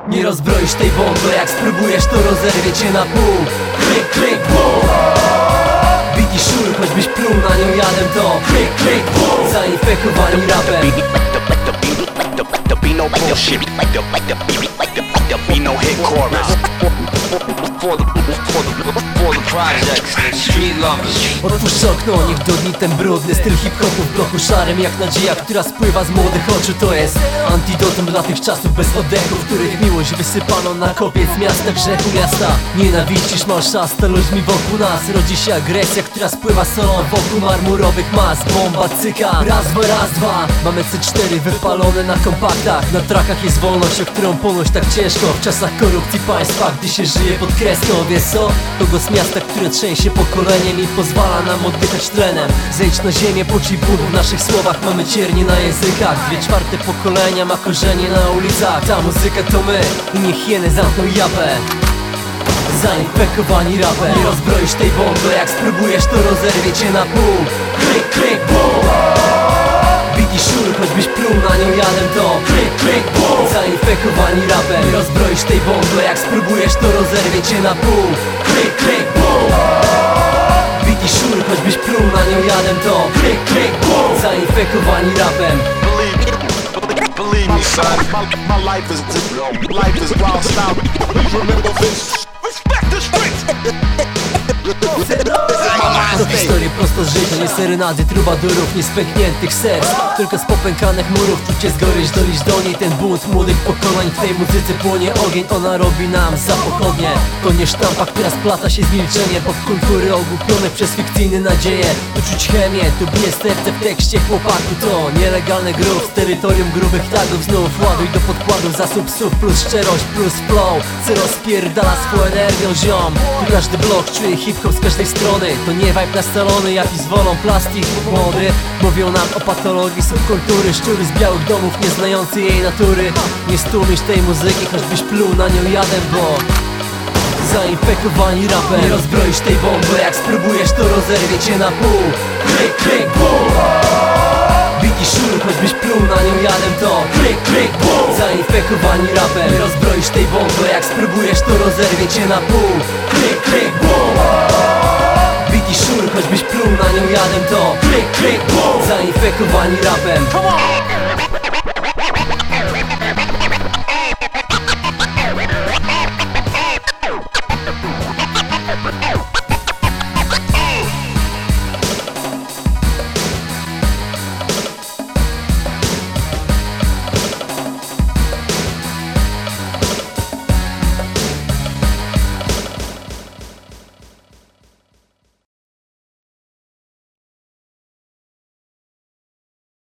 Nie rozbroisz tej bomby, jak spróbujesz to rozerwie cię na pół. Klik, klik, bum. Bit i szur, choćbyś pluł na nią jadem to klik, klik, bum. Zainfekowani rapem. There'll be no bullshit. There'll be no hit chorus. For the projects and street lovers. Otwórz okno, niech dodni ten brudny styl hip-hopu w bloku szarym. Jak nadzieja, która spływa z młodych oczu. To jest antidotum dla tych czasów bez oddechu, w których miłość wysypano na kopiec miasta grzechu. Miasta nienawiścisz, masz szasta ludźmi wokół nas. Rodzi się agresja, która spływa solą wokół marmurowych mas. Bomba cyka, raz, dwa. Mamy C4 wypalone na kompaktach. Na trakach jest wolność, o którą ponoć tak ciężko w czasach korupcji państwa, gdy się żyje pod kreską. Wiesz co? To głos miasta, które trzęsie pokoleniem i pozwala nam oddychać tlenem. Zejdź na ziemię, poczuj ból w naszych słowach. Mamy ciernie na językach. 2/4 pokolenia ma korzenie na ulicach. Ta muzyka to my i niech hieny zamkną japę. Zainfekowani rapem. Nie rozbroisz tej bomby, jak spróbujesz to rozerwie cię na pół. Klik, klik, bum. Bit i szur, choćbyś pluł na nią jadem to klik, klik, bum. Zainfekowani rapem. Nie rozbroisz tej bomby, jak spróbujesz to rozerwie cię na pół. Klik, klik, bum. Bit i szur, choćbyś pluł na nią jadem to klik, klik, bum. Zainfekowani rapem. Believe me, son. My life is wild style. Remember this. Respect the streets. To historie prosto z życia, nie serenady trubadurów, nie spękniętych serc, tylko z popękanych murów. Czucie zgorycz, dolić do niej ten bunt młodych pokoleń. W tej muzyce płonie ogień, ona robi nam za pochodnie. To nie sztampa, która splata się z milczeniem popkultury ogłupionych przez fikcyjne nadzieje. Tu czuć chemię, tu bije serce w tekście chłopaku. To nielegalny grów z terytorium grubych tagów. Znów ładuj do podkładu zasób słów plus szczerość plus flow, co rozpierdala swoją energią ziom. Tu każdy blok czuje hip-hop z każdej strony. To nie vibe nastalony, jak i zwolą plastik młody. Mówią nam o patologii subkultury. Szczury z białych domów, nie znający jej natury. Nie stłumisz tej muzyki, choćbyś pluł na nią jadem, bo zainfekowani rapem. Nie rozbroisz tej bomby, jak spróbujesz to rozerwie cię na pół. Klik, klik, bum. Bit i szur, choćbyś pluł na nią jadem to klik, klik, bum. Zainfekowani rapem. Nie rozbroisz tej bomby, jak spróbujesz to rozerwie cię na pół. Klik, klik, bum. Bit i szur, choćbyś pluł na nią jadem to klik, klik, bum. Zainfekowani rapem. Come on.